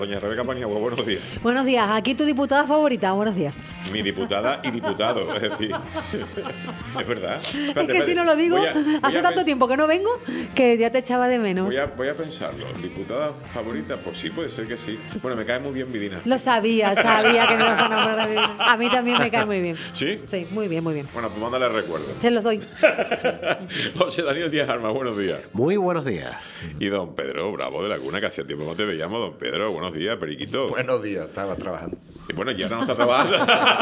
Doña Rebeca Paniagua, buenos días. Buenos días, aquí tu diputada favorita, buenos días. Mi diputada y diputado, es decir, es verdad. Espérate, Es que si no lo digo, hace tanto tiempo tiempo que no vengo que ya te echaba de menos. Voy a pensarlo. ¿Diputada favorita? Pues sí, puede ser que sí. Bueno, me cae muy bien Vidina. Lo sabía que no vas a nombrar a mí. A mí también me cae muy bien. ¿Sí? Sí, muy bien, muy bien. Bueno, pues mándale recuerdo. Se los doy. José Daniel Díaz Armas, buenos días. Muy buenos días. Y don Pedro Bravo de Laguna, que hacía tiempo no te veíamos. Don Pedro, buenos días, periquito. Buenos días, estaba trabajando. Y bueno, ya ahora no está trabajando.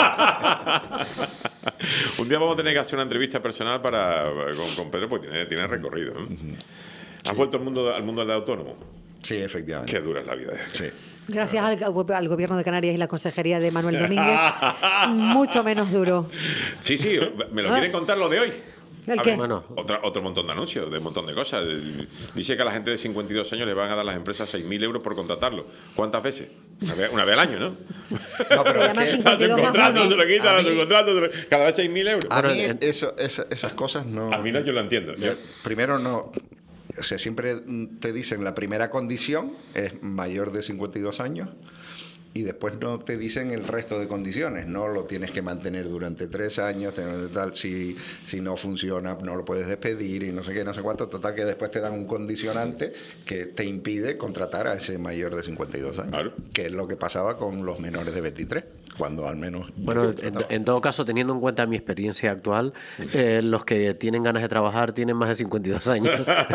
Un día vamos a tener que hacer una entrevista personal con Pedro, porque tiene recorrido, ¿no? ¿Has vuelto al mundo del autónomo? Sí, efectivamente. Qué dura es la vida. Sí. Gracias al gobierno de Canarias y la consejería de Manuel Domínguez, mucho menos duro. Sí, ¿me lo quieren contar lo de hoy? ¿El qué? Bueno. Otro montón de anuncios, de un montón de cosas. Dice que a la gente de 52 años le van a dar las empresas 6.000 euros por contratarlo. ¿Cuántas veces? Una vez al año, ¿no? No, pero es que A su contrato se lo quitan, a su contrato cada vez 6.000 euros. a mí esas cosas no... A mí no, yo lo entiendo. Primero no... O sea, siempre te dicen la primera condición es mayor de 52 años y después no te dicen el resto de condiciones. No lo tienes que mantener durante 3 años, tal, si no funciona no lo puedes despedir y no sé qué, no sé cuánto. Total que después te dan un condicionante que te impide contratar a ese mayor de 52 años. Claro. Que es lo que pasaba con los menores de 23, cuando al menos... Bueno, en todo caso, teniendo en cuenta mi experiencia actual, los que tienen ganas de trabajar tienen más de 52 años.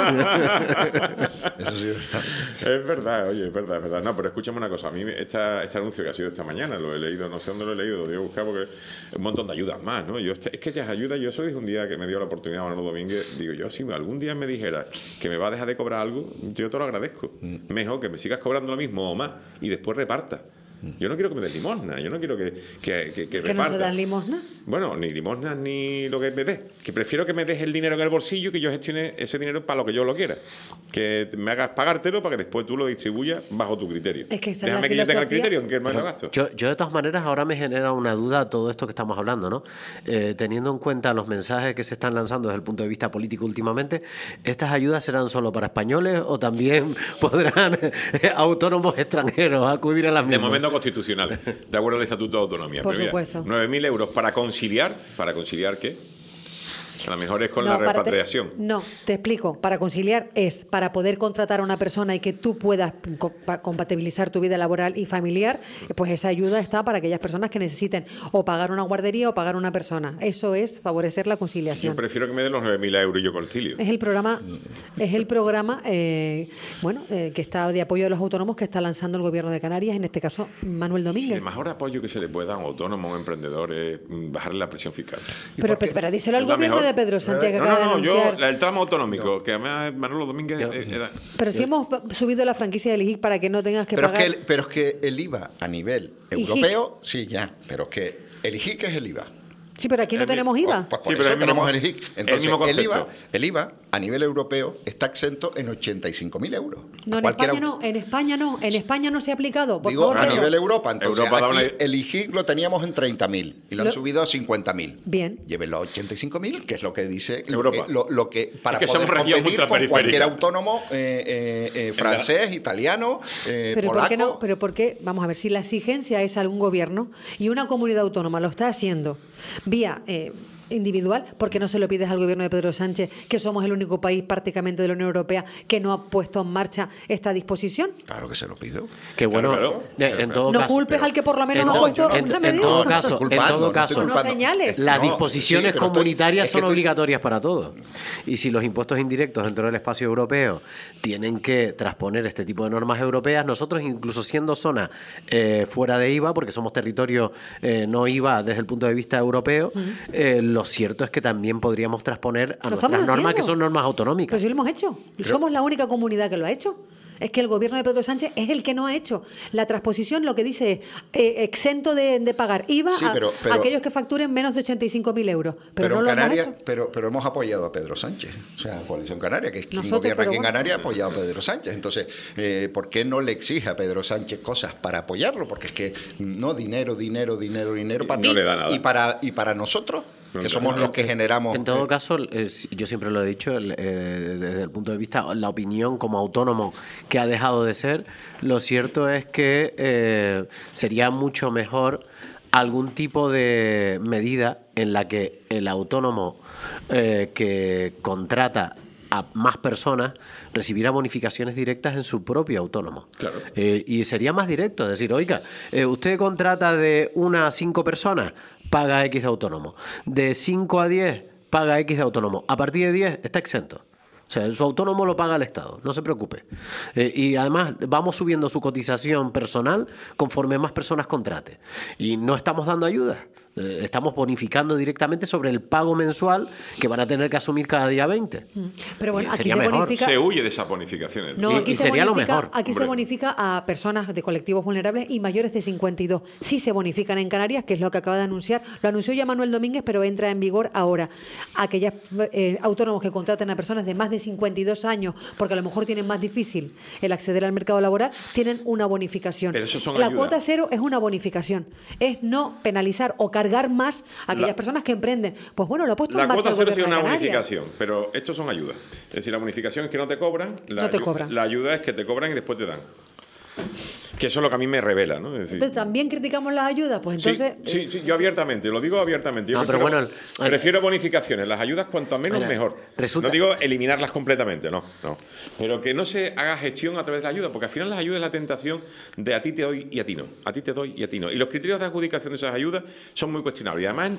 Eso sí. Es verdad, oye, es verdad. No, pero escúchame una cosa. A mí este anuncio que ha sido esta mañana, lo he leído, no sé dónde lo he leído, lo voy a buscar porque es un montón de ayudas más, ¿no? Es que ya ayudas, yo se lo dije un día que me dio la oportunidad Manolo Domínguez, digo yo, si algún día me dijera que me va a dejar de cobrar algo, yo te lo agradezco. Mejor que me sigas cobrando lo mismo o más y después reparta. Yo no quiero que me des limosna, yo no quiero que reparta. ¿Que no se dan limosna? Bueno, ni limosnas ni lo que me des. Que prefiero que me des el dinero en el bolsillo y que yo gestione ese dinero para lo que yo lo quiera. Que me hagas pagártelo para que después tú lo distribuyas bajo tu criterio. Es que esa déjame es la que yo tenga el filosofía. criterio en que no lo gasto. Yo de todas maneras ahora me genera una duda todo esto que estamos hablando, ¿no? Teniendo en cuenta los mensajes que se están lanzando desde el punto de vista político últimamente, ¿estas ayudas serán solo para españoles o también podrán autónomos extranjeros acudir a las De mismas? momento constitucional, de acuerdo al Estatuto de Autonomía. Por Pero mira, supuesto. 9.000 euros para conciliar ¿qué? A lo mejor es con la para repatriación. No, te explico. Para conciliar es para poder contratar a una persona y que tú puedas compatibilizar tu vida laboral y familiar, pues esa ayuda está para aquellas personas que necesiten o pagar una guardería o pagar una persona. Eso es favorecer la conciliación. Yo prefiero que me den los 9.000 euros y yo concilio. Es el programa que está de apoyo de los autónomos que está lanzando el gobierno de Canarias, en este caso Manuel Si Domínguez. el mejor apoyo que se le puede dar a un autónomo o a un emprendedor es bajarle la presión fiscal. Pero díselo al Es la gobierno mejor. de Pedro Sánchez que No, acaba de anunciar. el tramo autonómico, que además Manolo Domínguez era... Pero si hemos subido la franquicia del IGIC para que no tengas que Pero pagar... es que el IVA a nivel europeo, sí, ya, pero es que el IGIC es el IVA. Sí, pero aquí no tenemos IVA. Pues Sí, por pero eso el mismo tenemos con- el IGIC. el Entonces, mismo concepto. el IVA a nivel europeo está exento en 85.000 euros. No, en España no se ha aplicado. Por Digo, favor, a Pedro. nivel Europa. Entonces, Europa da aquí una- el IGIC lo teníamos en 30.000 y lo han Lo- subido a 50.000. Bien. Llévenlo a 85.000, que es lo que dice Europa. lo que para Es que poder somos región competir con ultraperiférica. cualquier autónomo francés, italiano, Pero polaco. ¿por qué no? Pero ¿por qué? Vamos a ver, si la exigencia es algún gobierno y una comunidad autónoma lo está haciendo vía individual, ¿por qué no se lo pides al gobierno de Pedro Sánchez, que somos el único país prácticamente de la Unión Europea que no ha puesto en marcha esta disposición? Claro que se lo pido. Que bueno, Claro. en todo No caso... culpes al que por lo menos en- ha puesto yo no- una en medida. todo No caso, estoy culpando, No señales. las No, disposiciones sí, pero comunitarias es que son obligatorias para todos. Y si los impuestos indirectos dentro del espacio europeo tienen que transponer este tipo de normas europeas, nosotros, incluso siendo zona fuera de IVA, porque somos territorio no IVA desde el punto de vista europeo, lo cierto es que también podríamos transponer a Lo nuestras estamos normas, haciendo. que son normas Pero autonómicas. sí lo hemos hecho. Somos la única comunidad que lo ha hecho. Es que el gobierno de Pedro Sánchez es el que no ha hecho. La transposición lo que dice es exento de pagar IVA Sí, pero- a aquellos que facturen menos de 85.000 euros. Pero no en lo hemos Canarias, hecho. pero hemos apoyado a Pedro Sánchez. O sea, Coalición Canaria, que es quien Nosotros, gobierna pero aquí en bueno. Canarias, ha apoyado a Pedro Sánchez. Entonces, ¿por qué no le exige a Pedro Sánchez cosas para apoyarlo? Porque es que no dinero para No ti le da nada. y para nosotros. que somos los que generamos. En todo caso, yo siempre lo he dicho, desde el punto de vista, la opinión como autónomo que ha dejado de ser, lo cierto es que sería mucho mejor algún tipo de medida en la que el autónomo que contrata a más personas recibiera bonificaciones directas en su propio autónomo. Claro. Y sería más directo, es decir, oiga, usted contrata de 1 a 5 personas, paga X de autónomo. De 5 a 10, paga X de autónomo. A partir de 10, está exento. O sea, su autónomo lo paga el Estado, no se preocupe. Y además vamos subiendo su cotización personal conforme más personas contrate. Y no estamos dando ayuda. Estamos bonificando directamente sobre el pago mensual que van a tener que asumir cada día 20. Pero bueno, aquí Sería se mejor. bonifica... Se huye de esas bonificaciones. No, aquí Y se sería lo bonifica, mejor. aquí se Hombre. bonifica a personas de colectivos vulnerables y mayores de 52. Sí se bonifican en Canarias, que es lo que acaba de anunciar. Lo anunció ya Manuel Domínguez, pero entra en vigor ahora. Aquellos autónomos que contraten a personas de más de 52 años, porque a lo mejor tienen más difícil el acceder al mercado laboral, tienen una bonificación. Pero eso son La ayudas. cuota cero es una bonificación. Es no penalizar o cargar más a aquellas personas que emprenden. Pues bueno, lo ha puesto La en marcha cuota el cero gobierno sí es una de Canarias. bonificación, pero estos son ayudas. Es decir, la bonificación es que no te cobran. No te cobran. La ayuda es que te cobran y después te dan. Que eso es lo que a mí me revela, ¿no? Es decir, Entonces, ¿también criticamos las ayudas? Pues sí, entonces... sí, yo abiertamente, lo digo abiertamente. Yo No, pero prefiero, bueno, prefiero bonificaciones. Las ayudas, cuanto menos, Mira, mejor. resulta- No digo eliminarlas completamente, no. Pero que no se haga gestión a través de la ayuda, porque al final las ayudas es la tentación de a ti te doy y a ti no. A ti te doy y a ti no. Y los criterios de adjudicación de esas ayudas son muy cuestionables. Y además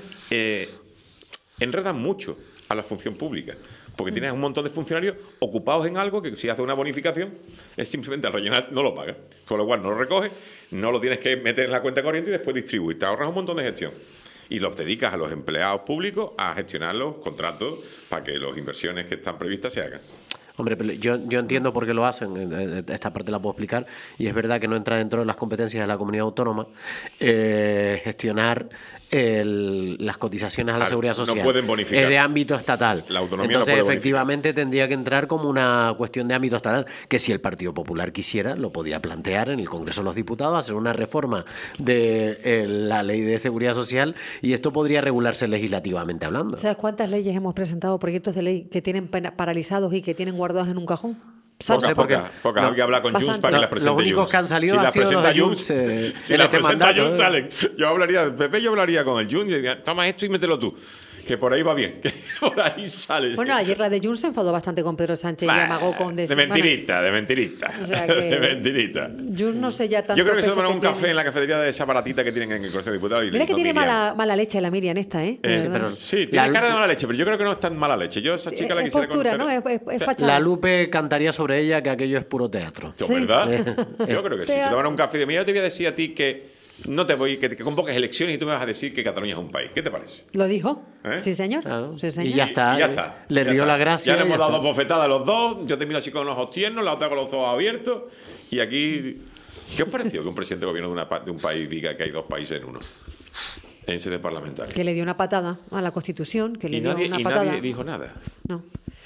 enredan mucho a la función pública. Porque tienes un montón de funcionarios ocupados en algo que si hace una bonificación es simplemente al rellenar no lo pagas. Con lo cual no lo recoges, no lo tienes que meter en la cuenta corriente y después distribuir. Te ahorras un montón de gestión. Y los dedicas a los empleados públicos a gestionar los contratos para que las inversiones que están previstas se hagan. Hombre, pero yo entiendo por qué lo hacen, esta parte la puedo explicar, y es verdad que no entra dentro de las competencias de la comunidad autónoma gestionar las cotizaciones a la Claro, seguridad no social. pueden bonificar. Es de ámbito estatal. La autonomía no Entonces, puede efectivamente, tendría que entrar como una cuestión de ámbito estatal, que si el Partido Popular quisiera, lo podía plantear en el Congreso de los Diputados, hacer una reforma de la Ley de Seguridad Social, y esto podría regularse legislativamente hablando. ¿Sabes cuántas leyes hemos presentado, proyectos de ley, que tienen paralizados y que tienen guardados en un cajón? No sé, porque- Pocas. no, Hay que hablar con Junts bastante. para que No, las presente los únicos Junts. que han salido si han las sido los presenta de Junts, Junts, si en las este presenta mandato, Junts salen. Yo hablaría, Pepe, yo hablaría con el Junts y diría, toma esto y mételo tú. Que por ahí va bien, que por ahí sale. Bueno, ayer la de Junts se enfadó bastante con Pedro Sánchez y amagó con de decir, mentirita, de mentirita. O sea que- De mentirita. Junts no sé ya tanto Yo creo que se peso toman un tiene. café en la cafetería de esa baratita que tienen en el Consejo de Diputados. Y Mira que no tiene Miriam. mala leche la Miriam esta, ¿eh? De verdad. pero- Sí, tiene La- cara de mala leche, pero yo creo que no es tan mala leche. Yo a esa Sí, chica la es quisiera postura, ¿no? conocer. Es fachada. La Lupe cantaría sobre ella que aquello es puro teatro. ¿Eso, Sí. ¿verdad? Yo creo que sí. Pero- Se toman un café y de mira, yo te voy a decir a ti que no te voy, que convoques elecciones y tú me vas a decir que Cataluña es un país. ¿Qué te parece? ¿Lo dijo? ¿Eh? Sí, señor. Claro. Sí, señor. Y ya está. Y ya está. Le ya dio está. la gracia. Ya le y hemos dado está. dos bofetadas a los dos. Yo te miro así con los ojos tiernos, la otra con los ojos abiertos. Y aquí. ¿Qué os pareció que un presidente de gobierno de un país diga que hay dos países en uno? En sede parlamentaria. Que le dio una patada a la Constitución, que le Y dio nadie, una y patada. nadie dijo nada. No.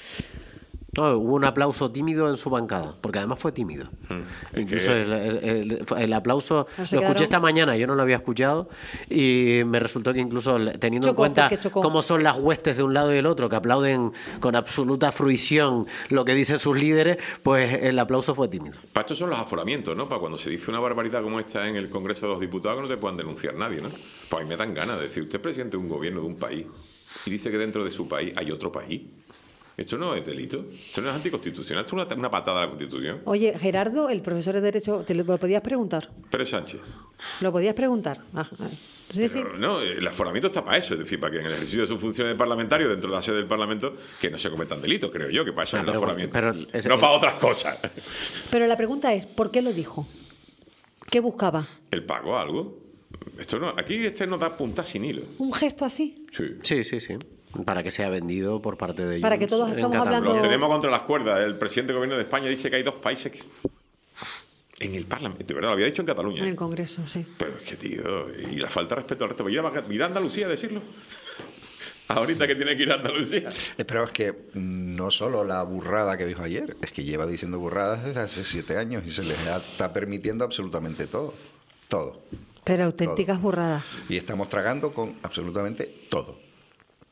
No, hubo un aplauso tímido en su bancada, porque además fue tímido. Es Incluso que- el aplauso No se lo escuché quedaron- esta mañana, yo no lo había escuchado, y me resultó que incluso teniendo Chocó, en cuenta porque chocó. cómo son las huestes de un lado y del otro, que aplauden con absoluta fruición lo que dicen sus líderes, pues el aplauso fue tímido. Para esto son los aforamientos, ¿no? Para cuando se dice una barbaridad como esta en el Congreso de los Diputados, que no te puedan denunciar nadie, ¿no? Pues a mí me dan ganas de decir, usted es presidente de un gobierno de un país y dice que dentro de su país hay otro país. Esto no es delito, esto no es anticonstitucional, esto es una patada a la Constitución. Oye, Gerardo, el profesor de Derecho, ¿te lo podías preguntar? Pérez Sánchez. ¿Lo podías preguntar? Sí, sí. Pero, no, el aforamiento está para eso, es decir, para que en el ejercicio de sus funciones de parlamentario, dentro de la sede del Parlamento, que no se cometan delitos, creo yo, que para eso es el pero- aforamiento. pero no para otras cosas. Pero la pregunta es, ¿por qué lo dijo? ¿Qué buscaba? El pago, algo. Esto no, aquí no da punta sin hilo. ¿Un gesto así? Sí. Sí, sí, sí. Para que sea vendido por parte de ellos. Para que todos estamos hablando- Los tenemos contra las cuerdas. El presidente del gobierno de España dice que hay dos países que... En el Parlamento, de verdad, lo había dicho en Cataluña. En el Congreso, sí. Pero es que, tío, y la falta de respeto al resto. Ir a Andalucía a decirlo. Ahorita que tiene que ir a Andalucía. Pero es que no solo la burrada que dijo ayer, es que lleva diciendo burradas desde hace 7 años y se les está permitiendo absolutamente todo. Todo. Pero auténticas burradas. Y estamos tragando con absolutamente todo.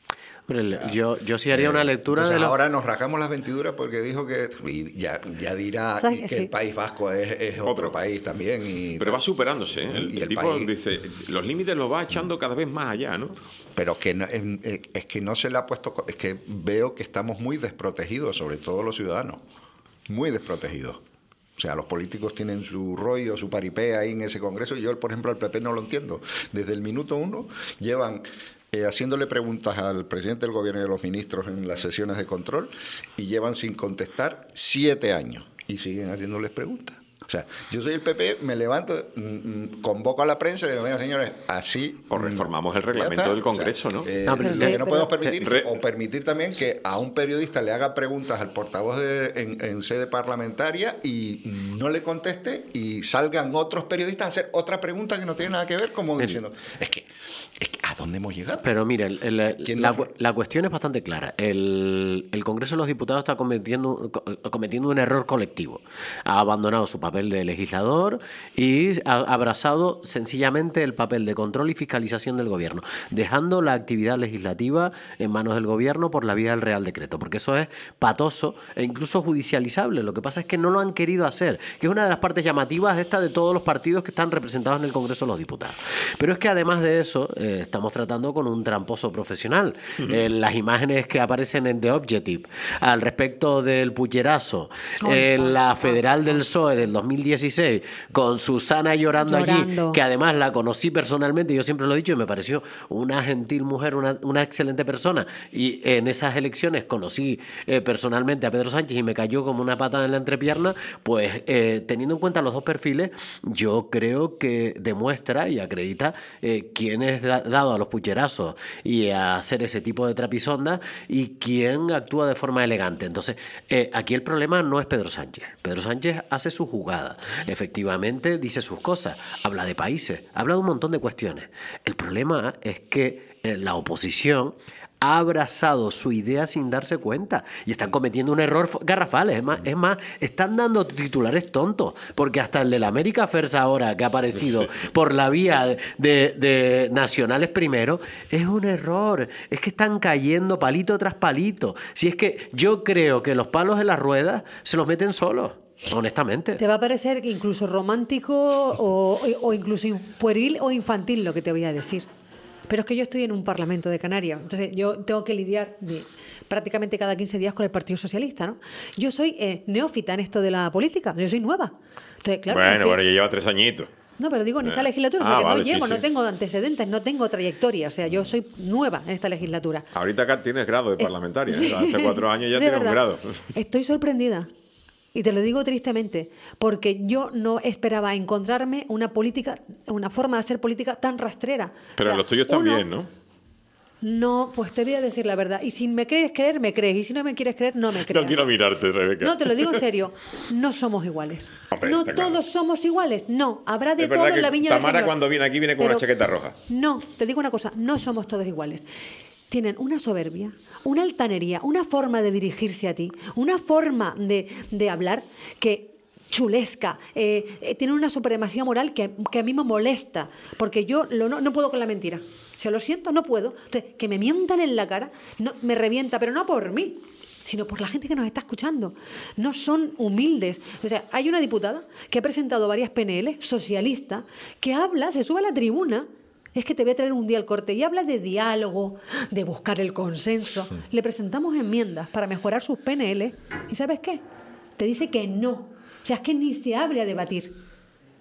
Yo sí haría una lectura entonces de lo... ahora nos rasgamos las vestiduras porque dijo que y ya dirá ¿Sabes y que que sí? el País Vasco es otro país también. Pero va superándose, ¿eh? Y El el tipo país- dice, los límites los va echando cada vez más allá, ¿no? Pero que es que no se le ha puesto... Es que veo que estamos muy desprotegidos, sobre todo los ciudadanos. Muy desprotegidos. O sea, los políticos tienen su rollo, su paripé ahí en ese Congreso. Y yo, por ejemplo, al PP no lo entiendo. Desde el minuto 1 llevan haciéndole preguntas al presidente del gobierno y a los ministros en las sesiones de control y llevan sin contestar 7 años. Y siguen haciéndoles preguntas. O sea, yo soy el PP, me levanto, convoco a la prensa y le digo, venga, señores, así... O reformamos el reglamento ya está. del Congreso, ¿no? Lo pero sí, que no pero- podemos permitir, Re- o permitir también que a un periodista le haga preguntas al portavoz en sede parlamentaria y no le conteste y salgan otros periodistas a hacer otra pregunta que no tiene nada que ver, como diciendo, es que ¿a dónde hemos llegado? Pero mire, ¿Quién la, nos- la cuestión es bastante clara. El Congreso de los Diputados está cometiendo un error colectivo. Ha abandonado su papel de legislador y ha abrazado sencillamente el papel de control y fiscalización del gobierno, dejando la actividad legislativa en manos del gobierno por la vía del Real Decreto, porque eso es patoso e incluso judicializable. Lo que pasa es que no lo han querido hacer, que es una de las partes llamativas esta de todos los partidos que están representados en el Congreso de los Diputados. Pero es que además de eso, estamos tratando con un tramposo profesional. Las imágenes que aparecen en The Objective al respecto del pucherazo, la Federal del PSOE del 2016, con Susana llorando allí, Llorando. que además la conocí personalmente, yo siempre lo he dicho, y me pareció una gentil mujer, una excelente persona. Y en esas elecciones conocí personalmente a Pedro Sánchez y me cayó como una patada en la entrepierna. Pues teniendo en cuenta los dos perfiles, yo creo que demuestra y acredita quién es dado a los pucherazos y a hacer ese tipo de trapisondas y quién actúa de forma elegante. Entonces, aquí el problema no es Pedro Sánchez. Pedro Sánchez hace su jugada, efectivamente dice sus cosas, habla de países, habla de un montón de cuestiones. El problema es que la oposición ha abrazado su idea sin darse cuenta y están cometiendo un error garrafal. Es más, están dando titulares tontos, porque hasta el de la América First ahora, que ha aparecido por la vía de Nacionales primero, es un error. Es que están cayendo palito tras palito. Si es que yo creo que los palos en las ruedas se los meten solos, honestamente. Te va a parecer incluso romántico o incluso pueril o infantil lo que te voy a decir. Pero es que yo estoy en un Parlamento de Canarias, entonces yo tengo que lidiar prácticamente cada 15 días con el Partido Socialista, ¿no? Yo soy neófita en esto de la política, yo soy nueva. Entonces, claro, es que- Bueno, ya lleva 3 añitos. no, pero digo, en esta legislatura, o sea, que vale, no sí, llevo, sí. no tengo antecedentes, no tengo trayectoria, o sea, yo soy nueva en esta legislatura. Ahorita acá tienes grado de parlamentaria, Sí. Hace 4 años ya Sí, tienes un verdad. grado. Estoy sorprendida. Y te lo digo tristemente, porque yo no esperaba encontrarme una forma de hacer política tan rastrera. Pero O sea, los tuyos también, ¿no? No, pues te voy a decir la verdad. Y si me quieres creer, me crees. Y si no me quieres creer, no me creas. No quiero mirarte, Rebeca. No, te lo digo en serio. No somos iguales. Hombre, no está claro. todos somos iguales. No, habrá de Es todo verdad en la que viña del Tamara Señor. cuando viene aquí viene con una chaqueta roja. No, te digo una cosa. No somos todos iguales. Tienen una soberbia, una altanería, una forma de dirigirse a ti, una forma de hablar que chulesca, tienen una supremacía moral que a mí me molesta, porque yo no puedo con la mentira. O sea, lo siento, no puedo. Entonces, que me mientan en la cara, me revienta, pero no por mí, sino por la gente que nos está escuchando. No son humildes. O sea, hay una diputada que ha presentado varias PNL, socialista, que habla, se sube a la tribuna. Es que te voy a traer un día al corte y habla de diálogo, de buscar el consenso. Sí. Le presentamos enmiendas para mejorar sus PNL y ¿sabes qué? Te dice que no. O sea, es que ni se abre a debatir.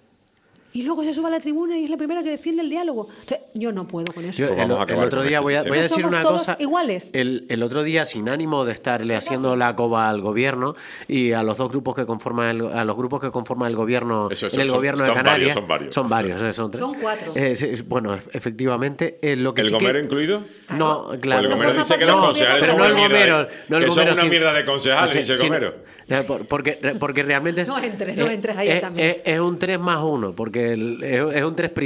Y luego se sube a la tribuna y es la primera que defiende el diálogo. Entonces, yo no puedo con eso. Yo, el otro día voy a decir una cosa. Iguales. El otro día, sin ánimo de estarle haciendo la coba al gobierno y a los dos grupos que conforman el gobierno, en el gobierno de Canarias, son varios, son 3. Son 4. Bueno, efectivamente, lo que ¿El sí Gomero que, incluido? No, claro. El Gomero dice que los concejales son una mierda. Son una mierda de concejales, dice el Gomero. Porque realmente no entres ahí también. Es un 3+1, porque porque es un 3'.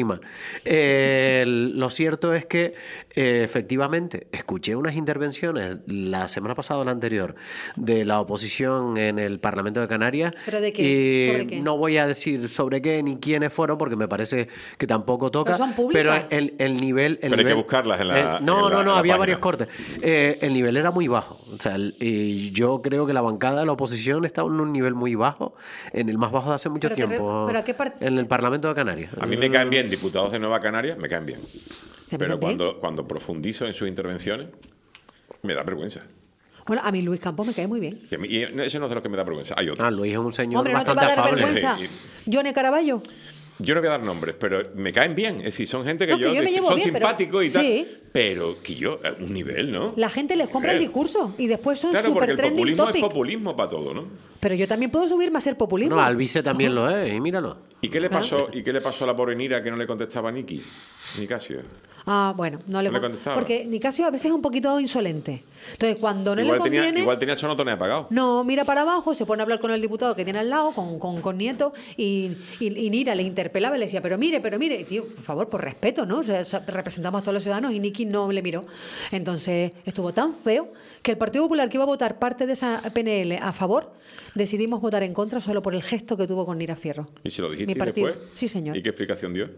Lo cierto es que efectivamente escuché unas intervenciones la semana pasada o la anterior de la oposición en el Parlamento de Canarias. ¿Pero de qué? Y ¿Sobre qué? no voy a decir sobre qué ni quiénes fueron porque me parece que tampoco toca. Pero son públicas. Pero el nivel... Pero hay que buscarlas en la- No, en la había página. varios cortes. El nivel era muy bajo. O sea, y yo creo que la bancada de la oposición está en un nivel muy bajo, en el más bajo de hace mucho Pero que tiempo, pero ¿a qué part- en el Parlamento de Canarias. A mí me caen bien diputados de Nueva Canarias, me caen bien. ¿Te Pero caen bien? cuando profundizo en sus intervenciones, me da vergüenza. Bueno, a mí Luis Campos me cae muy bien. Y ese no es de los que me da vergüenza. Hay otro. Luis es un señor Hombre, ¿no te va bastante a dar afable. vergüenza? Y- Johnny Caraballo. Yo no voy a dar nombres, pero me caen bien. Es decir, son gente que No, que yo me llevo son bien, pero- simpáticos y tal. sí. Pero que yo, un nivel, ¿no? La gente les compra el discurso y después son Claro, porque super el trending populismo topic. es populismo para todo, ¿no? Pero yo también puedo subirme a hacer populismo. No, Alvise también lo es, y míralo. ¿Y qué le pasó a la pobre Nira que no le contestaba a Nicasio? Ah, bueno, no le No le contestaba. porque Nicasio a veces es un poquito insolente. Entonces, cuando no le Igual conviene... tenía el sonotone apagado. No, mira para abajo, se pone a hablar con el diputado que tiene al lado, con Nieto, y Nira le interpelaba y le decía, pero mire, y, tío, por favor, por respeto, ¿no? O sea, representamos a todos los ciudadanos y Niki no le miró. Entonces, estuvo tan feo que el Partido Popular, que iba a votar parte de esa PNL a favor, decidimos votar en contra solo por el gesto que tuvo con Nira Fierro. ¿Y se lo dijiste Mi partido. después? Sí, señor. ¿Y qué explicación dio?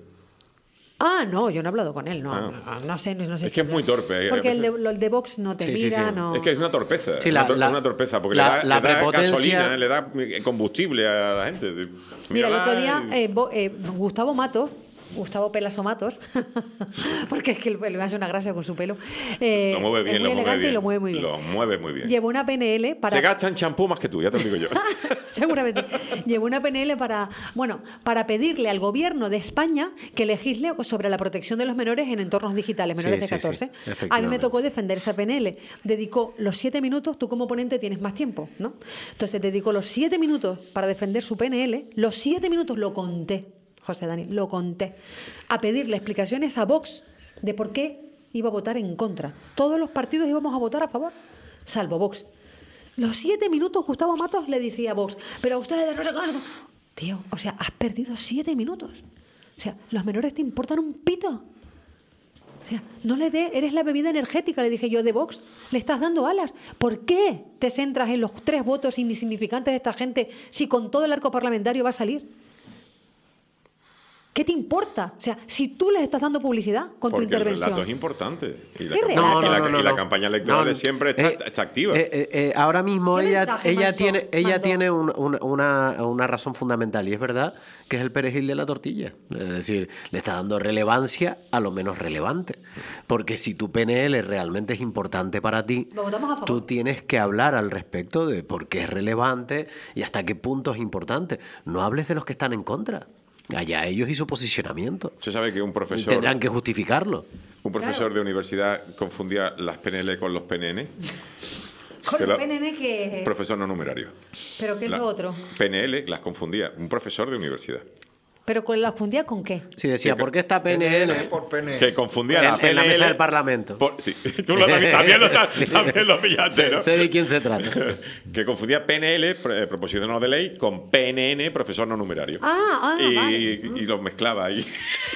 Ah, no, yo no he hablado con él, no, Ah. no sé. No sé Es que es muy torpe, Porque a el veces. de Vox no te Sí, mira, sí. no... Es que es una torpeza. Sí, una torpeza, porque la le da prepotencia- gasolina, le da combustible a la gente. Mira, el otro Mírala día y- Gustavo Pelaso Matos, porque es que él me hace una gracia con su pelo. lo mueve bien, es muy elegante y lo mueve muy bien. Lo mueve muy bien. Llevó una PNL para... Se gasta en champú más que tú, ya te lo digo yo. Seguramente. Llevó una PNL para pedirle al gobierno de España que legisle sobre la protección de los menores en entornos digitales, menores de Sí, sí, 14. sí, A mí me efectivamente. tocó defender esa PNL. Dedicó los 7 minutos, tú como ponente tienes más tiempo, ¿no? Entonces dedicó los 7 minutos para defender su PNL, los 7 minutos lo conté, José Dani, lo conté, a pedirle explicaciones a Vox de por qué iba a votar en contra. Todos los partidos íbamos a votar a favor, salvo Vox. Los 7 minutos Gustavo Matos le decía a Vox, pero a ustedes no sé qué. Tío, o sea, has perdido 7 minutos. O sea, los menores te importan un pito. O sea, no le dé, eres la bebida energética, le dije yo de Vox, le estás dando alas. ¿Por qué te centras en los 3 votos insignificantes de esta gente si con todo el arco parlamentario va a salir? ¿Qué te importa? O sea, si tú les estás dando publicidad con tu Porque intervención. el relato es importante. Y la, ¿Qué campaña, relato? y la campaña electoral No, siempre está activa. Ahora mismo ¿Qué ella mensaje mandó? tiene una razón fundamental y es verdad que es el perejil de la tortilla. Es decir, le está dando relevancia a lo menos relevante. Porque si tu PNL realmente es importante para ti, Lo votamos a favor. tú tienes que hablar al respecto de por qué es relevante y hasta qué punto es importante. No hables de los que están en contra. Allá ellos y su posicionamiento. Usted sabe que un profesor Tendrán que justificarlo. de universidad confundía las PNL con los PNN. Con Que el lo- PNN que... Profesor no numerario. ¿Pero qué es La- lo otro? PNL las confundía. Un profesor de universidad. ¿Pero con la fundía con qué? Sí, decía, Sí, ¿por qué esta PNL? por PNL. Que confundía En- la en PNL. la mesa del Parlamento. Sí, tú también lo pillaste, ¿no? Sé de quién se trata. Que confundía PNL, proposición no de ley, con PNN, profesor no numerario. Vale. Y los mezclaba ahí.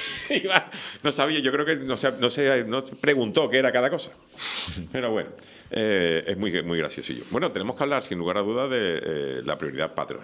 No sabía, yo creo que no preguntó qué era cada cosa. Pero bueno, es muy, muy graciosillo. Bueno, tenemos que hablar, sin lugar a dudas, de la prioridad patria.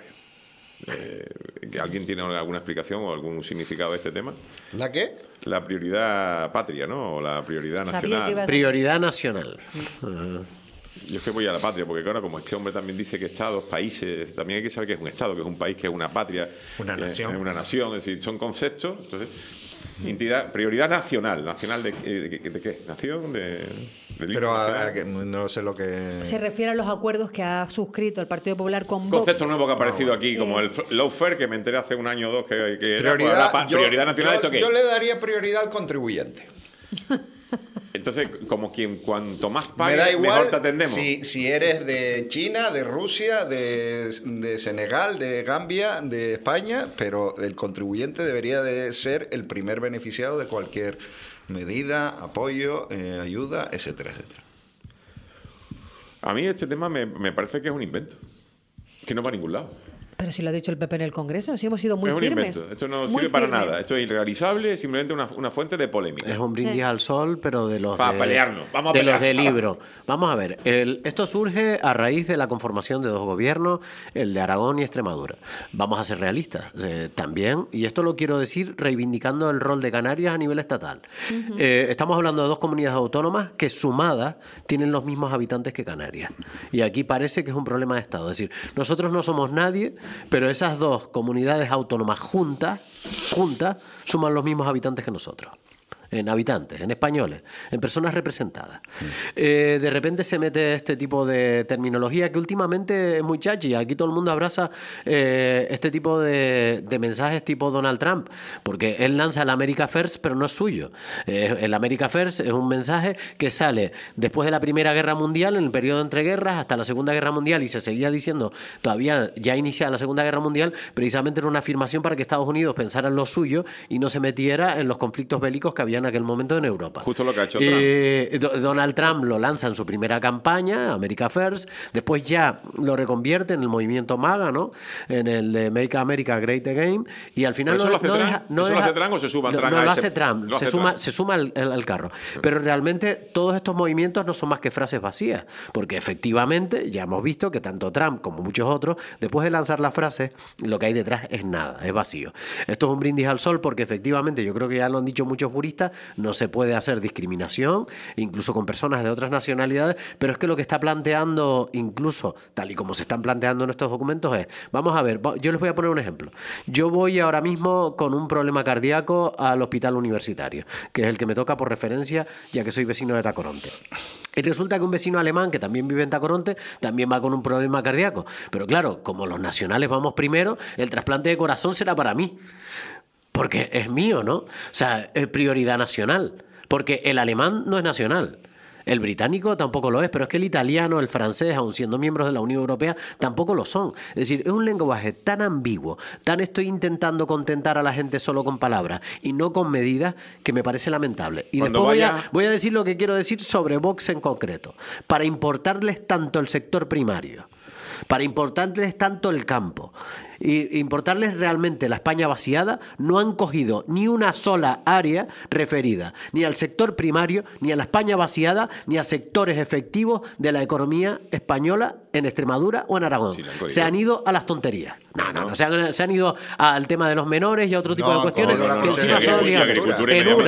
¿Que ¿Alguien tiene alguna explicación o algún significado de este tema? ¿La qué? La prioridad patria, ¿no? O la prioridad Sabía que nacional. iba a- Prioridad nacional. Yo es que voy a la patria, porque claro, como este hombre también dice que estados, países, también hay que saber que es un estado, que es un país, que es una patria, Una nación. es una nación, es decir, son conceptos. Entonces, prioridad nacional. ¿Nacional de qué? ¿Nación? ¿Del Pero himno nacional? no sé lo que... Se refiere a los acuerdos que ha suscrito el Partido Popular con Vox. Concepto nuevo que ha aparecido aquí, como el lawfare, que me enteré hace un año o dos que era Prioridad, prioridad nacional. ¿Esto qué? yo le daría prioridad al contribuyente. Entonces, como quien cuanto más Me pague, da igual mejor te atendemos. si eres de China, de Rusia, de Senegal, de Gambia, de España, pero el contribuyente debería de ser el primer beneficiado de cualquier medida, apoyo, ayuda, etcétera, etcétera. A mí este tema me parece que es un invento, que no va a ningún lado. Pero si lo ha dicho el PP en el Congreso, sí hemos sido muy Es un firmes. invento. Esto no Muy sirve para firmes. nada. Esto es irrealizable, es simplemente una fuente de polémica. Es un brindis al sol, pero de los Para pelearnos. Vamos a de pelear. los de libro. Vamos a ver, esto surge a raíz de la conformación de dos gobiernos, el de Aragón y Extremadura. Vamos a ser realistas también, y esto lo quiero decir reivindicando el rol de Canarias a nivel estatal. Estamos hablando de dos comunidades autónomas que sumadas tienen los mismos habitantes que Canarias. Y aquí parece que es un problema de Estado. Es decir, nosotros no somos nadie, pero esas dos comunidades autónomas juntas suman los mismos habitantes que nosotros. En habitantes, en españoles, en personas representadas. De repente se mete este tipo de terminología que últimamente es muy chachi. Aquí todo el mundo abraza este tipo de mensajes tipo Donald Trump, porque él lanza el America First, pero no es suyo. El America First es un mensaje que sale después de la Primera Guerra Mundial, en el periodo entre guerras, hasta la Segunda Guerra Mundial, y se seguía diciendo, todavía ya iniciada la Segunda Guerra Mundial, precisamente era una afirmación para que Estados Unidos pensara en lo suyo y no se metiera en los conflictos bélicos que había en aquel momento en Europa. Justo lo que ha hecho Trump. Donald Trump lo lanza en su primera campaña, America First, después ya lo reconvierte en el movimiento MAGA, ¿no? En el de Make America Great Again, y al final ¿Eso lo hace Trump? ¿Eso lo hace Trump o se suma Trump no a lo ese? hace Trump, Lo hace se suma al carro. Pero realmente todos estos movimientos no son más que frases vacías, porque efectivamente ya hemos visto que tanto Trump como muchos otros, después de lanzar la frase, lo que hay detrás es nada, es vacío. Esto es un brindis al sol porque efectivamente, yo creo que ya lo han dicho muchos juristas, no se puede hacer discriminación, incluso con personas de otras nacionalidades, pero es que lo que está planteando, incluso tal y como se están planteando en estos documentos, es, vamos a ver, yo les voy a poner un ejemplo. Yo voy ahora mismo con un problema cardíaco al hospital universitario, que es el que me toca por referencia, ya que soy vecino de Tacoronte. Y resulta que un vecino alemán que también vive en Tacoronte también va con un problema cardíaco. Pero claro, como los nacionales vamos primero, el trasplante de corazón será para mí. Porque es mío, ¿no? O sea, es prioridad nacional. Porque el alemán no es nacional. El británico tampoco lo es, pero es que el italiano, el francés, aun siendo miembros de la Unión Europea, tampoco lo son. Es decir, es un lenguaje tan ambiguo, tan estoy intentando contentar a la gente solo con palabras y no con medidas, que me parece lamentable. Y Cuando después vaya... voy a decir lo que quiero decir sobre Vox en concreto. Para importarles tanto el sector primario, para importarles tanto el campo y importarles realmente la España vaciada, no han cogido ni una sola área referida ni al sector primario, ni a la España vaciada, ni a sectores efectivos de la economía española en Extremadura o en Aragón. Sí, se han ido a las tonterías. No. Se han ido al tema de los menores y a otro tipo de cuestiones que encima son obligatorias.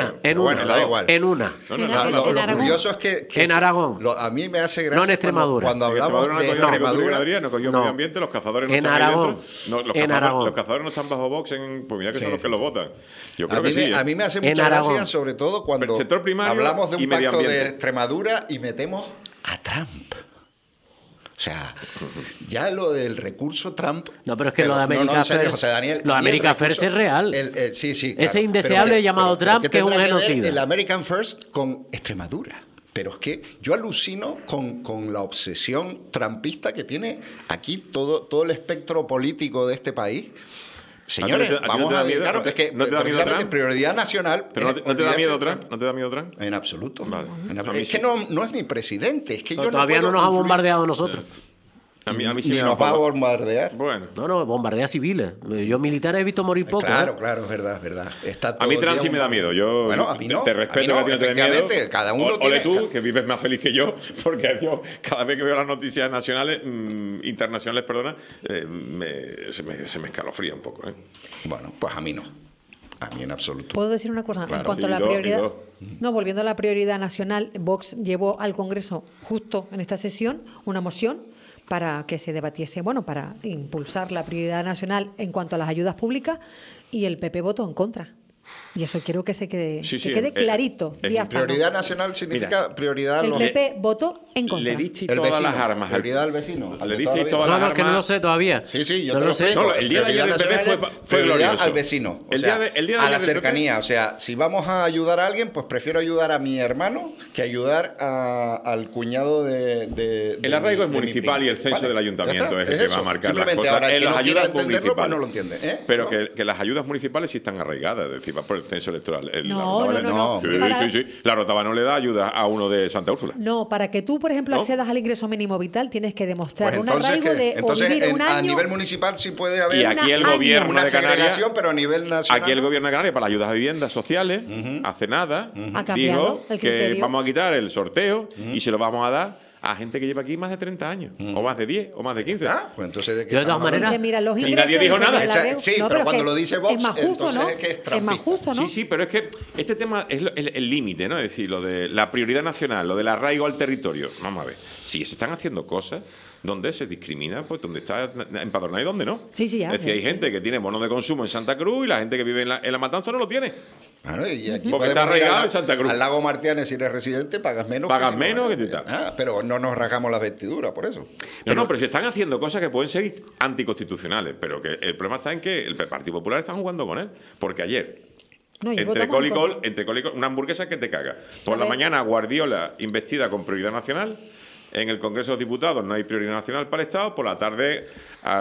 En una. Lo curioso es que en Aragón. A mí me hace gracia No en Extremadura. cuando hablamos de Extremadura. No cogió medio ambiente, los cazadores no En están ahí Aragón. dentro. Aragón. Los cazadores no están bajo Vox, pues mira que son los que lo votan. Yo creo A mí, que sí. a mí me hace En mucha Aragón. gracia, sobre todo cuando sector primario hablamos de y un medio pacto de ambiente. Extremadura y metemos a Trump. O sea, ya lo del recurso Trump... No, pero es que lo de America First, Daniel, lo de America First es real. Sí, Ese indeseable llamado Trump, que es un tendrá que ver genocida. el American First con Extremadura. Pero es que yo alucino con la obsesión trumpista que tiene aquí todo el espectro político de este país. Señores, ¿A ti no vamos te da a miedo? dedicarnos. Es que ¿No te da miedo precisamente Trump? prioridad nacional. ¿Pero no te da miedo Trump? ¿No te da miedo Trump? En absoluto. Vale. Es que no es mi presidente. Es que yo Todavía no puedo nos ha influir. bombardeado a nosotros. A mí sí Ni me da nos un va a poco. bombardear. Bueno. No, bombardea civiles. Yo militares he visto morir poco. Claro, es verdad. Está A todo mí el Trump día sí me da miedo. Yo Bueno, a mí no. te respeto a mí que a ti no te dé efectivamente, miedo. cada uno Ole tiene... tú, que vives más feliz que yo, porque yo cada vez que veo las noticias nacionales, internacionales, perdona, se me escalofría un poco. Bueno, pues a mí no. A mí en absoluto. ¿Puedo decir una cosa? Claro, en cuanto sí, a la y dos. prioridad... No, volviendo a la prioridad nacional, Vox llevó al Congreso justo en esta sesión una moción para que se debatiese, para impulsar la prioridad nacional en cuanto a las ayudas públicas, y el PP votó en contra. Y eso quiero que se quede, Sí, que quede clarito, diáfano. Prioridad nacional significa prioridad a El los... PP votó en contra. Le diste El todas vecino, las armas. prioridad al vecino. Le al de diste toda la todas vida. las Que no lo armas. sé todavía. Sí, yo No te lo lo sé. explico. No, el día de ayer Prioridad del PP nacional fue es prioridad glorioso. al vecino. El día de a ayer la del PP. cercanía. O sea, si vamos a ayudar a alguien, pues prefiero ayudar a mi hermano que ayudar al cuñado de El arraigo es de mi municipal primo. y el censo Vale, del ya ayuntamiento está, es el que eso. va a marcar las Simplemente cosas. ahora, el En que las no quiera ayudas entenderlo, pues municipales. no lo entiende. Pero ¿No? que las ayudas municipales sí están arraigadas. Es decir, va por el censo electoral. No, no. Sí, Para- sí. La Rotava no le da ayuda a uno de Santa Úrsula. No, para que tú, por ejemplo, ¿No? accedas al ingreso mínimo vital, tienes que demostrar Pues un entonces, arraigo de o entonces vivir un a año. nivel municipal sí puede haber Y aquí el año. gobierno una de Canarias, segregación, pero a nivel nacional. aquí el gobierno de Canarias para las ayudas a viviendas sociales, hace nada, Ha cambiado dijo el que criterio. vamos a quitar el sorteo y se lo vamos a dar a gente que lleva aquí más de 30 años, o más de 10, o más de 15. Ah, pues entonces de qué Yo de todas estamos hablando? maneras- Dice, mira, los Y ingresos nadie dijo del nada. Aladeo- Sí, No, pero es cuando que lo dice es Vox, más justo, entonces ¿no? es que es más trampista. justo, ¿no? Sí, pero es que este tema es el límite, ¿no? Es decir, lo de la prioridad nacional, lo del arraigo al territorio. Vamos a ver, si se están haciendo cosas donde se discrimina, pues donde está empadronado y donde no. Sí, ya. Es decir, hay gente que tiene bono de consumo en Santa Cruz y la gente que vive en la Matanza no lo tiene. Claro, y aquí Porque está podemos ir arraigado en Santa Cruz. al lago Martianes, si eres residente, pagas menos. Pagas si no menos eres. que tú tal. Pero no nos rasgamos las vestiduras por eso. No, pero se están haciendo cosas que pueden ser anticonstitucionales, pero que el problema está en que el Partido Popular está jugando con él. Porque ayer, No, y entre votamos col y en col, una hamburguesa que te caga. Por A la ver. mañana, Guardiola investida con prioridad nacional. En el Congreso de los Diputados no hay prioridad nacional para el Estado. Por la tarde,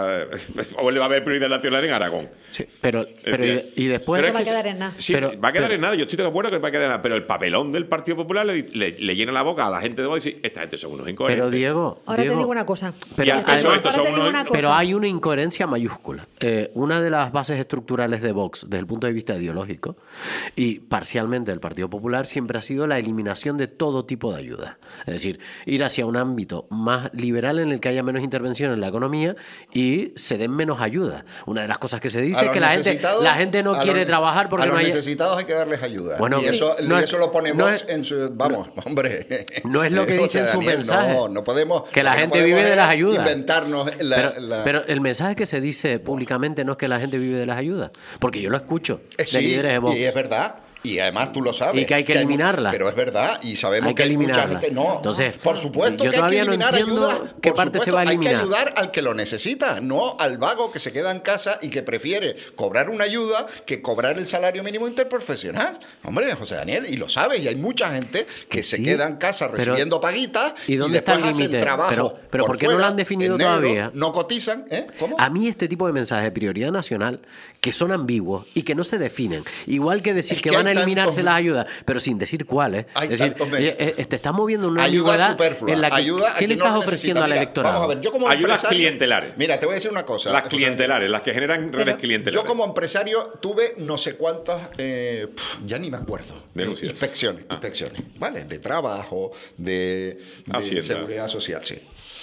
o le va a haber prioridad nacional en Aragón. Sí, pero decir, y después... pero va a es que quedar en nada. Sí, Pero- va a quedar pero- en nada. Yo estoy de acuerdo que va a quedar en nada. Pero el papelón del Partido Popular le llena la boca a la gente de Vox y dice, esta gente son unos incoherentes. Pero Diego, Ahora Diego, te digo una cosa. Pero, Y a- además- eso, estos Ahora son te digo unos- una cosa. pero hay una incoherencia mayúscula. Una de las bases estructurales de Vox, desde el punto de vista ideológico, y parcialmente del Partido Popular, siempre ha sido la eliminación de todo tipo de ayuda. Es decir, ir hacia un ámbito más liberal en el que haya menos intervención en la economía y se den menos ayuda. Una de las cosas que se dice A es los que la necesitados, gente no a quiere los- trabajar porque a no los hay... necesitados hay que darles ayuda. Bueno, y eso, no y es- eso lo pone no Vox es- en su... Vamos, hombre. No es lo que O dice sea, en su Daniel, mensaje. No podemos... Que la lo gente podemos vive de es las ayudas. Inventarnos Pero el mensaje que se dice públicamente no es que la gente vive de las ayudas, porque yo lo escucho de Sí, líderes de Vox. y es verdad. Y además tú lo sabes. Y que hay que eliminarla. Pero es verdad. Y sabemos Hay que que hay mucha eliminarla. gente. No. Entonces, por supuesto yo que hay que todavía no eliminar entiendo ayuda. qué Por parte se supuesto, va a hay que eliminar. ayudar al que lo necesita, no al vago que se queda en casa y que prefiere cobrar una ayuda que cobrar el salario mínimo interprofesional. Hombre, José Daniel, y lo sabes, y hay mucha gente que se Sí, queda en casa pero- recibiendo paguitas ¿y dónde está después el hacen límite? trabajo. Pero ¿por qué no lo fuera, han definido en negro, todavía? No cotizan, ¿eh? ¿Cómo? A mí este tipo de mensajes de prioridad nacional que son ambiguos y que no se definen, igual que decir Es que que van a hay eliminarse tantos- las ayudas, pero sin decir cuáles. Hay Es decir, tantos mensajes. te estás moviendo en una Ayuda ambigüedad superflua. en la que Ayuda a ¿qué le quien no estás lo ofreciendo necesita. al Mira, electorado? Vamos a ver, yo como Ayudas empresario- clientelares. Mira, te voy a decir una cosa. Las José clientelares, las que generan redes clientelares. Yo como empresario tuve no sé cuántas, ya ni me acuerdo, Denuncias. inspecciones, ¿vale? De trabajo, de Hacienda. seguridad social, sí.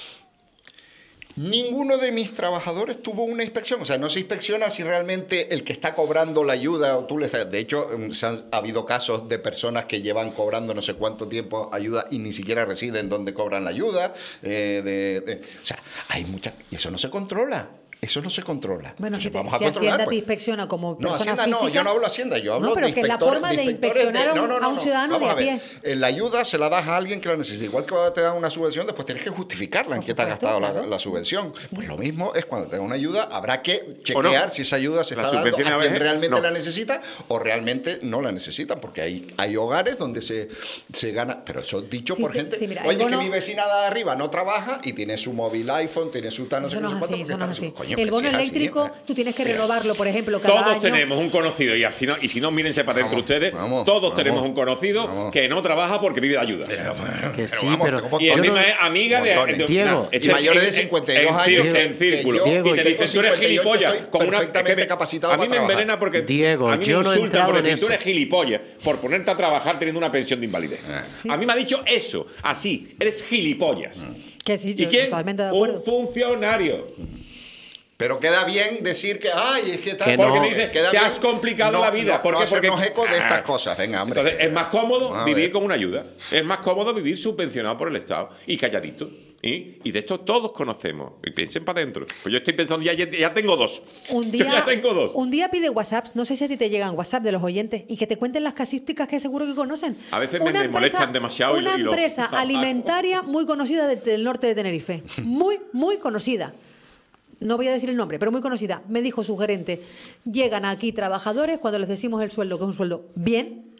Ninguno de mis trabajadores tuvo una inspección. O sea, no se inspecciona si realmente el que está cobrando la ayuda o tú le estás... De hecho, ha habido casos de personas que llevan cobrando no sé cuánto tiempo ayuda y ni siquiera residen donde cobran la ayuda. O sea, hay muchas... Y eso no se controla. Eso no se controla. Bueno, Entonces, si vamos a Hacienda controlar, te pues. inspecciona como No, persona Hacienda física... no, yo no hablo Hacienda, yo hablo No, pero de que es la inspectores. forma de inspectores inspeccionar a un ciudadano Vamos de a ver, pie. la ayuda se la das a alguien que la necesita. Igual que te dan una subvención, después tienes que justificarla en Por qué te ha supuesto, gastado claro. la subvención. Pues lo mismo es cuando te dan una ayuda, habrá que ¿O no? chequear si esa ayuda se Las está dando a subvenciones a quien veces, realmente no. la necesita o realmente no la necesitan, porque hay hogares donde se gana. Pero eso dicho Sí, por sí, gente. sí, mira, el Oye, que bono- mi vecina de arriba no trabaja y tiene su móvil iPhone, tiene su tal, no sé Eso qué, no no es sé así, cuánto, eso no es porque así. está- coño, El que bono si es así, eléctrico, ¿eh? tú tienes que renovarlo, por ejemplo, cada Todos año. tenemos un conocido, y si no, mírense para dentro Vamos, ustedes, vamos, todos vamos, tenemos un conocido vamos. que no trabaja porque vive de ayuda. Que sí, vamos, pero... tengo Y montones. encima es amiga Montones. Diego, y mayores de 52 años en círculo. Diego, y te yo dicen, tú eres 58 gilipollas. estoy Con una, perfectamente capacitado a mí para me trabajar. envenena porque Diego, a mí yo me no he insultan entrado por en decir, tú eso. eres gilipollas por ponerte a trabajar teniendo una pensión de invalidez. A mí me ha dicho eso, así, eres gilipollas. Que sí, ¿Y yo quién? totalmente de acuerdo. Un funcionario. Pero queda bien decir que, ay, es que tal. Que Porque no. me dice, queda te bien. has complicado la vida. ¿Por no qué? Porque hacernos eco de estas cosas. Venga, hombre. Entonces, es más cómodo Vamos a vivir ver. con una ayuda. Es más cómodo vivir subvencionado por el Estado y calladito. Y de esto todos conocemos. Y piensen para adentro. Pues yo estoy pensando, ya tengo dos. Un Yo ya tengo dos. un día pide WhatsApp, no sé si a ti te llegan WhatsApp de los oyentes y que te cuenten las casuísticas que seguro que conocen. A veces me Una molestan demasiado y Una lo empresa apago. alimentaria muy conocida del norte de Tenerife. Muy, muy conocida. No voy a decir el nombre, pero muy conocida. Me dijo su gerente, llegan aquí trabajadores cuando les decimos el sueldo, que es un sueldo bien,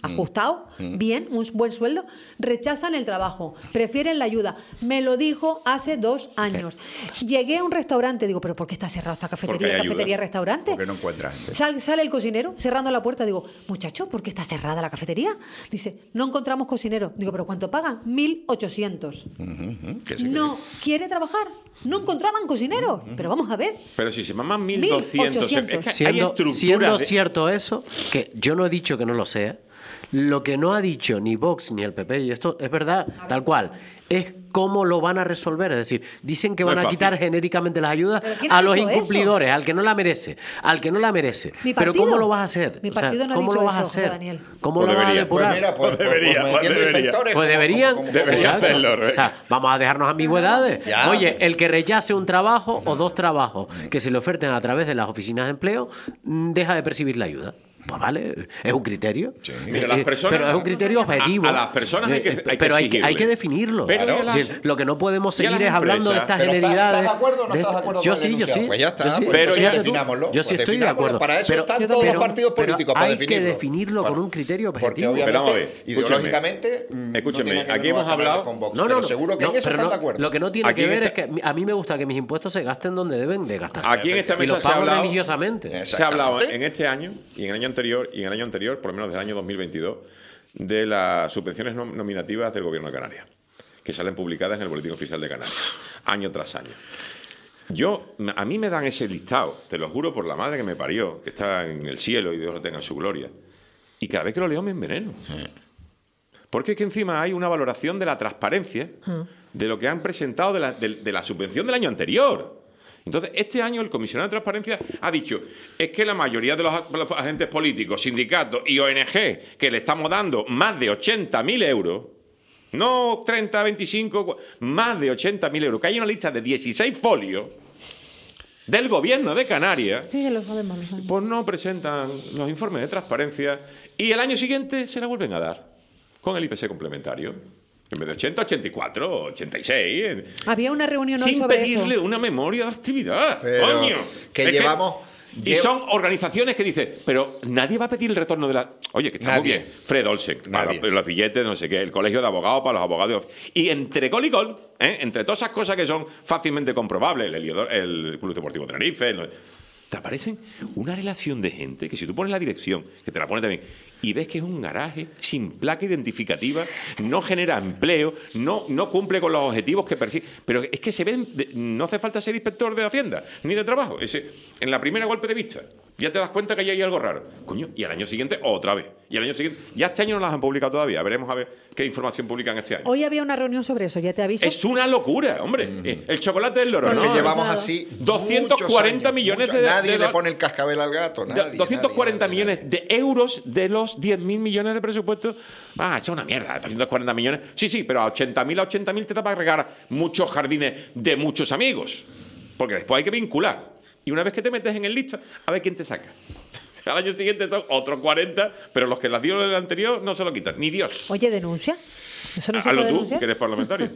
ajustado, bien, un buen sueldo, rechazan el trabajo, prefieren la ayuda. Me lo dijo hace 2 años. Llegué a un restaurante, digo, ¿pero por qué está cerrado esta cafetería? ¿Restaurante? Porque no encuentras gente. Sale el cocinero cerrando la puerta, digo, muchacho, ¿por qué está cerrada la cafetería? Dice, no encontramos cocinero. Digo, ¿pero cuánto pagan? 1.800. ¿Qué se No quiere trabajar. No encontraban cocineros. Pero vamos a ver. Pero si se llaman 1.200, es que Siendo cierto eso, que yo no he dicho que no lo sea, lo que no ha dicho ni Vox ni el PP, y esto es verdad, tal cual, es cómo lo van a resolver. Es decir, dicen que No van es a fácil. quitar genéricamente las ayudas ¿Pero quién ha a los dicho incumplidores, al que no la merece, Mi Pero partido. ¿cómo lo vas a hacer? Mi O sea, partido no ha ¿cómo dicho lo vas a eso, José hacer? Daniel. ¿Cómo Pues lo vas a debería. depurar? Pues mira, Pues debería, pues pues metiendo debería. inspectores, Pues deberían, Debería exacto. hacerlo, Rebeca. O sea, vamos a dejarnos ambigüedades. Ya. Oye, el que rechace un trabajo o 2 trabajos que se le oferten a través de las oficinas de empleo, deja de percibir la ayuda. Pues vale, es un criterio. Mira, las personas- pero es un criterio objetivo. a las personas hay que pero hay exigirle. que definirlo. Pero Claro. y a las- Si lo que no podemos y a seguir las es hablando de empresas. estas Pero generalidades. ¿estás de acuerdo o no de estás de esta- acuerdo Yo con sí, el yo sí. enunciado? Pues ya está, Yo sí. pues Pero entonces ya- definámoslo. Yo sí Pues estoy de definámoslo. acuerdo. Para eso Pero- están yo todos también. los partidos pero políticos, para hay que definirlo. definirlo con un criterio Porque objetivo. Pero vamos a ver, obviamente, ideológicamente, no escúcheme, tiene que ver aquí con hemos Bajanales hablado- con Vox, No, pero no, seguro que no, en eso pero están no, de acuerdo. lo que no tiene Aquí que en ver esta- es que a mí me gusta que mis impuestos se gasten donde deben de gastarse. Aquí en esta y mesa los se ha pago hablado religiosamente. Se ha hablado en este año y en el año anterior, por lo menos del año 2022, de las subvenciones nominativas del Gobierno de Canarias, que salen publicadas en el Boletín Oficial de Canarias, año tras año. A mí me dan ese listado, te lo juro por la madre que me parió, que está en el cielo y Dios lo tenga en su gloria, y cada vez que lo leo me enveneno. Porque es que encima hay una valoración de la transparencia de lo que han presentado de la subvención del año anterior. Entonces, este año el comisionado de Transparencia ha dicho, es que la mayoría de los agentes políticos, sindicatos y ONG que le estamos dando más de 80.000 euros, no 30, 25, más de 80.000 euros, que hay una lista de 16 folios del gobierno de Canarias, Sí, lo sabemos. pues no presentan los informes de transparencia y el año siguiente se la vuelven a dar con el IPC complementario. En vez de 80, 84, 86. Había una reunión hoy Sin sobre pedirle eso. una memoria de actividad. Pero ¡Coño! que Es llevamos... Y son organizaciones que dicen, pero nadie va a pedir el retorno de la... Oye, que está muy Nadie. bien. Fred Olsen, para Nadie. los billetes, no sé qué, el colegio de abogados para los abogados. Y entre col y col, entre todas esas cosas que son fácilmente comprobables, el Club Deportivo Tenerife, te aparecen una relación de gente que si tú pones la dirección, que te la pones también, y ves que es un garaje sin placa identificativa, no genera empleo, no cumple con los objetivos que persigue. Pero es que se ven, no hace falta ser inspector de Hacienda ni de trabajo. En la primera golpe de vista ya te das cuenta que ahí hay algo raro. Coño, y al año siguiente otra vez. Y al año siguiente, ya este año no las han publicado todavía. Veremos a ver qué información publican este año. Hoy había una reunión sobre eso, ya te aviso. Es una locura, hombre. El chocolate del loro, Con ¿no? lo que llevamos nada. así 240 millones de Nadie de le pone el cascabel al gato. Nadie, 240 nadie, millones nadie. de euros de los 10.000 millones de presupuesto. Es una mierda, 240 millones. Sí, pero a 80.000 te da para regar muchos jardines de muchos amigos. Porque después hay que vincular. Y una vez que te metes en el listo, a ver quién te saca. Al año siguiente son otros 40, pero los que las dieron el anterior no se lo quitan. Ni Dios. Oye, denuncia. Eso no se Hazlo puede tú, denunciar. que eres parlamentario.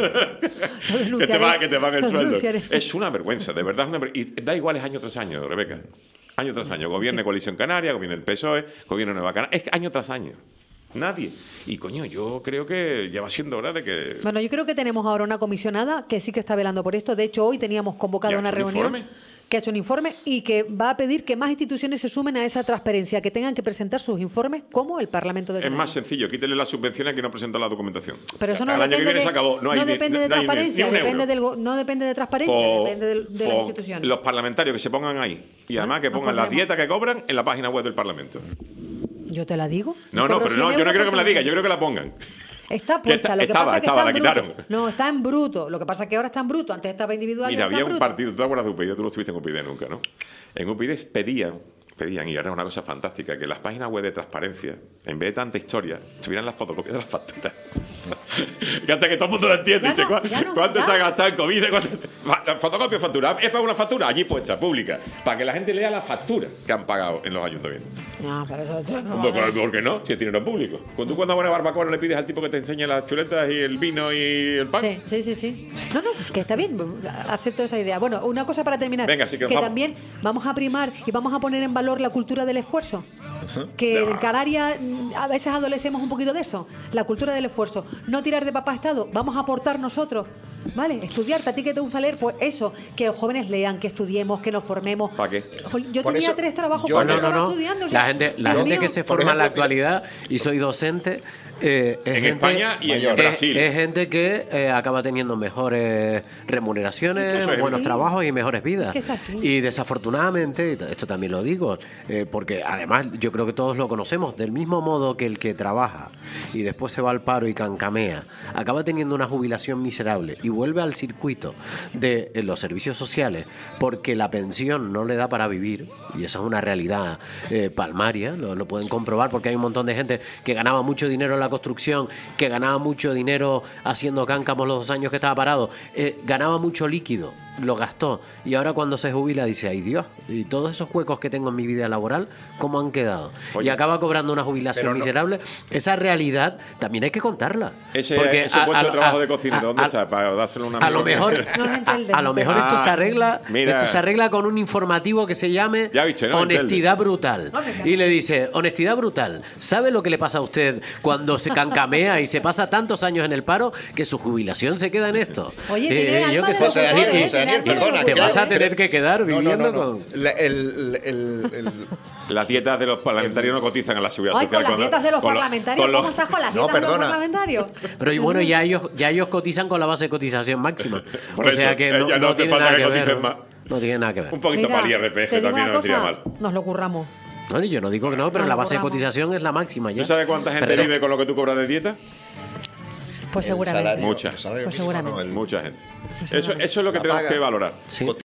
Lo que denunciaré. te van el Lo sueldo. denunciaré. Es una vergüenza, de verdad. Y da igual, es año tras año, Rebeca. Año tras año. Gobierna Coalición Canaria, gobierna el PSOE, gobierna Nueva Canarias. Es año tras año. Nadie. Y coño, yo creo que ya va siendo hora de que... Bueno, yo creo que tenemos ahora una comisionada que sí que está velando por esto. De hecho, hoy teníamos convocada ¿Ya ha una hecho un reunión informe? que ha hecho un informe y que va a pedir que más instituciones se sumen a esa transparencia, que tengan que presentar sus informes como el Parlamento de Es Canarias. más sencillo, quítele las subvenciones que no presenta la documentación. Pero eso no El año que depende viene de, se acabó. No, hay no ni- depende de no hay ni- transparencia, ni un depende euro. no depende de transparencia, depende de las instituciones. Los parlamentarios que se pongan ahí. Y además que nos pongan las pondremos. dietas que cobran en la página web del Parlamento. Yo te la digo. No, Cobro pero 100 yo no euros quiero que me la por diga, yo creo que la pongan. Está Que puesta, lo que estaba, pasa es que estaba, está en la bruto. quitaron. No, está en bruto. Lo que pasa es que ahora está en bruto. Antes estaba individual y Mira, ahora había está en un bruto. partido, tú te acuerdas de UPyD, tú no estuviste en UPyD nunca, ¿no? En UPyD pedían, y ahora es una cosa fantástica, que las páginas web de transparencia, en vez de tanta historia, tuvieran las fotocopias de las facturas. Que hasta que todo el mundo lo entiende. Ya che, no, ya no, ¿Cuánto ya. se ha gastado en COVID? La fotocopia factura. Es para una factura allí puesta, pública, para que la gente lea la factura que han pagado en los ayuntamientos. No, pero eso no. ¿Por qué no? Si es dinero público. Cuando tú cuando vas a una barbacoa no le pides al tipo que te enseñe las chuletas y el vino y el pan. Sí. No, que está bien, acepto esa idea. Bueno, una cosa para terminar. Venga, sí que nos que vamos. también vamos a primar y vamos a poner en valor la cultura del esfuerzo. Que en Canarias a veces adolecemos un poquito de eso, la cultura del esfuerzo. No tirar de papá Estado, vamos a aportar nosotros, ¿vale? Estudiar, ¿a ti que te gusta leer? Pues eso, que los jóvenes lean, que estudiemos, que nos formemos. ¿Para qué? Yo Por tenía eso, 3 trabajos yo cuando no, estaba no. estudiando. La gente que se por forma en la ejemplo, actualidad, y soy docente, es En gente, España y en mayor. Brasil. Es gente que acaba teniendo mejores remuneraciones, Eso es buenos así. trabajos y mejores vidas. Es que es así. Y desafortunadamente, y esto también lo digo, porque además yo creo que todos lo conocemos, del mismo modo que el que trabaja y después se va al paro y cancamea, acaba teniendo una jubilación miserable y vuelve al circuito de los servicios sociales porque la pensión no le da para vivir, y esa es una realidad palmaria, lo pueden comprobar porque hay un montón de gente que ganaba mucho dinero en la construcción, que ganaba mucho dinero haciendo cáncamos los 2 años que estaba parado, ganaba mucho líquido, lo gastó, y ahora cuando se jubila dice, ay Dios, y todos esos huecos que tengo en mi vida laboral, ¿cómo han quedado? Oye, y acaba cobrando una jubilación pero no- miserable. Esa realidad también hay que contarla. Ese Porque puesto de trabajo de cocinero, ¿dónde está? Para dárselo una a lo mejor, No se entiende, a lo mejor esto se arregla, mira. esto se arregla con un informativo que se llame Ya viste, ¿no? Honestidad Brutal. Hombre, Y le dice, honestidad brutal, ¿sabe lo que le pasa a usted cuando se cancamea y se pasa tantos años en el paro que su jubilación se queda en esto? Oye, tiene alma de qué sé. locutor, José Daniel, ¿eh? José Daniel, Tiene alma de perdona, Te locutor. vas a tener que quedar viviendo con... Las dietas de los parlamentarios no cotizan a la seguridad Ay, social. con las dietas de los parlamentarios, ¿cómo estás con las No, dietas de los perdona. parlamentarios? Pero y bueno, ya ellos cotizan con la base de cotización máxima. Por o eso, sea que ya no hace tiene falta nada que que ver. coticen más. No tiene nada que ver. Un poquito Mira, para el IRPF te digo también una no vendría cosa, mal. nos lo curramos. No, yo no digo que no, pero No, la lo base de borramos. cotización es la máxima ya. ¿Tú sabes cuánta gente Pero- vive con lo que tú cobras de dieta? Pues seguramente. Mucha. Pues seguramente. Mucha gente. Eso es lo que La tenemos paga. que valorar. Sí.